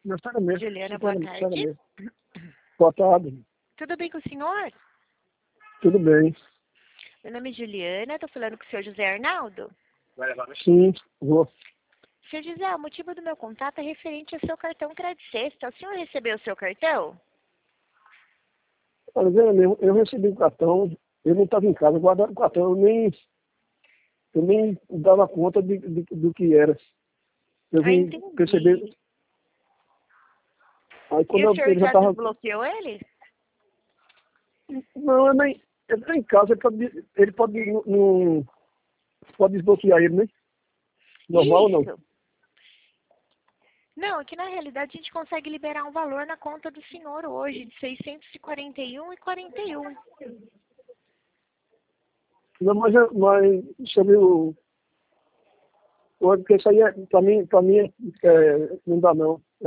Necessariamente. Juliana, boa tarde. Boa tarde. Tudo bem com o senhor? Tudo bem. Meu nome é Juliana, estou falando com o senhor José Arnaldo. Sim, vou. Senhor José, o motivo do meu contato é referente ao seu cartão Crédito Sexta. O senhor recebeu o seu cartão? Olha, eu recebi o cartão, eu não estava em casa, guardando o cartão, eu nem dava conta do que era. Eu vim Entendi. perceber. Aí E quando o senhor ele já já estava. desbloqueou ele? Não, eu tô em casa, ele pode, não, pode desbloquear ele, né? Normal ou não? Isso. Não, é que na realidade a gente consegue liberar um valor na conta do senhor hoje de R$ 641,41. Não, mas deixa eu ver porque isso aí, pra mim não dá não.